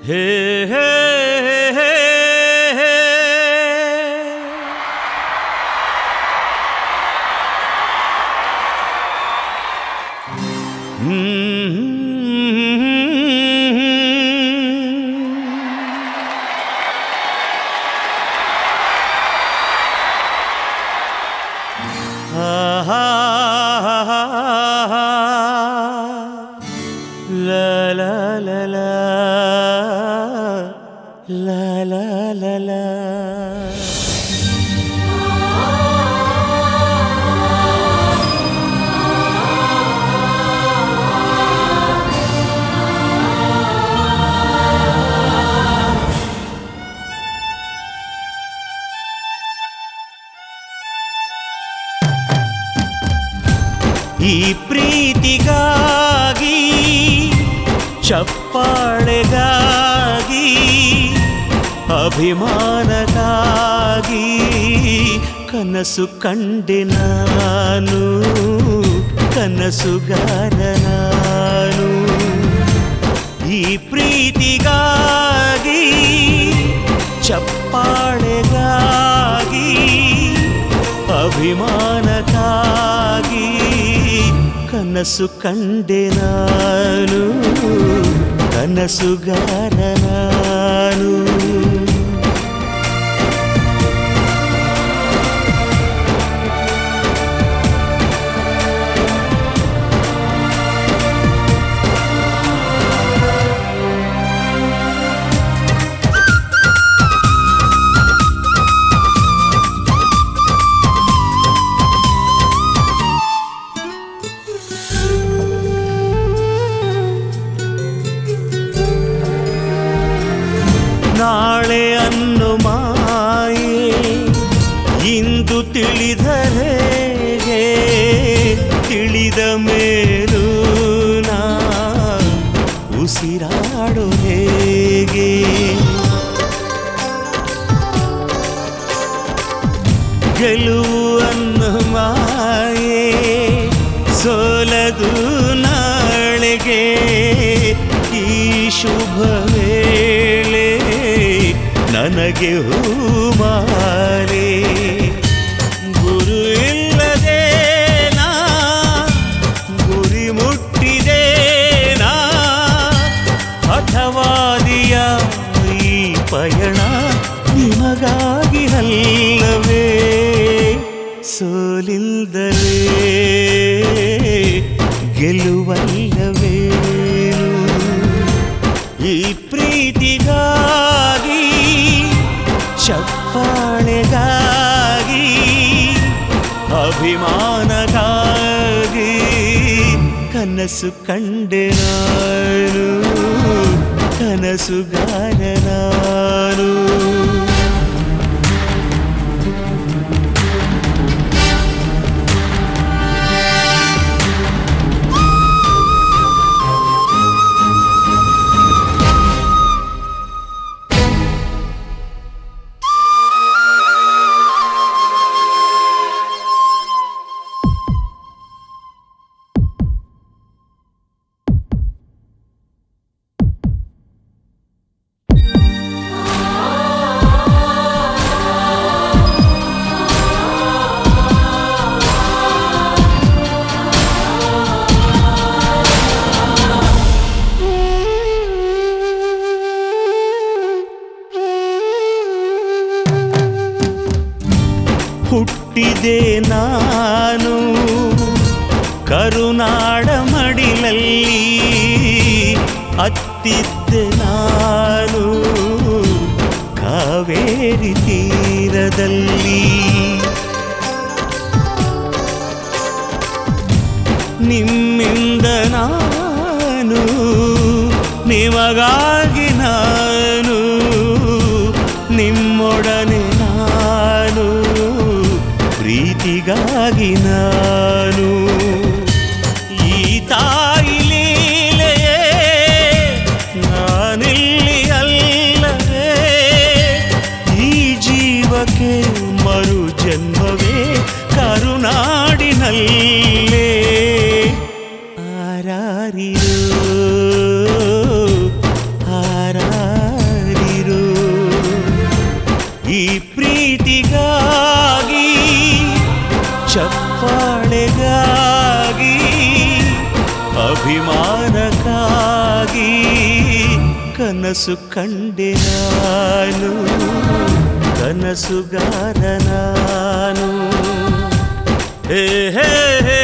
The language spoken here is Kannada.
ಹೇ ಹೇ ಹೇ ಹೇ La la la la la la la la ಈ ಪ್ರೀತಿಗಾಗಿ ಚಪ್ಪಾಳೆಗಾಗಿ ಅಭಿಮಾನಕ್ಕಾಗಿ ಕನಸು ಕಂಡೆ ನಾನು ಕನಸುಗಾರ ನಾನು ಈ ಪ್ರೀತಿಗಾಗಿ ಚಪ್ಪಾಳೆಗಾಗಿ ಅಭಿಮಾನಕ್ಕಾಗಿ ಕನಸು ಕಂಡೆ ನಾನು ಕನಸುಗಾರ ನಾನು ನಾಳೆ ಅನ್ನು ಮಾಯೆ ಇಂದು ತಿಳಿದರೆ ತಿಳಿದ ಮೇಲೂ ನಾ ಉಸಿರಾಡೋ ಹೇಗೆ ಗೆಲುವು ಅನ್ನು ಮಾಯೆ ಸೋಲದು ನಾಳೆಗೆ ಈ ಶುಭ ವೇಳೆ ನನಗೆ ಹೂಮಾಲೆ ಗುರು ಇಲ್ಲದೆ ನಾ ಗುರಿ ಮುಟ್ಟಿದೆ ನಾ ಹಠವಾದಿಯ ಈ ಪಯಣ ನಿಮಗಾಗಿ ಅಲ್ಲವೇ ಸೋಲಿಲ್ಲದಲೇ ಗೆಲುವಲ್ಲವೇ ಈ ಪ್ರೀತಿಗಾಗಿ ಚಪ್ಪಾಳೆಗಾಗಿ ಅಭಿಮಾನಕ್ಕಾಗಿ ಕನಸು ಕಂಡೆ ನಾನು ಕನಸುಗಾರ ನಾನು ಹುಟ್ಟಿದೆ ನಾನು ಕರುನಾಡ ಮಡಿಲಲ್ಲಿ ಅತ್ತಿದ್ದೆ ನಾನು ಕಾವೇರಿ ತೀರದಲ್ಲಿ ನಿಮ್ಮಿಂದ ನಾನು ನಿಮಗಾಗಿ ನಾನು ನಿಮ್ಮೊಡನೆ ನಾನು ಪ್ರೀತಿಗಾಗಿ ನಾನು ಈ ತಾಯಿ ಲೀಲೆಯೇ ನಾನಿಲ್ಲಿ ಅಲ್ಲವೇ ಈ ಜೀವಕ್ಕೆ ಮರು ಜನ್ಮವೇ ಕರುನಾಡಿನಲ್ಲೇ ಆರಾರಿರೋ ಆರಾರಿರೋ ಬಾಳೆಗಾಗಿ ಅಭಿಮಾನಕ್ಕಾಗಿ ಕನಸು ಕಂಡೆ ನಾನು ಕನಸುಗಾರ ನಾನು ಹೇ ಹೇ ಹೇ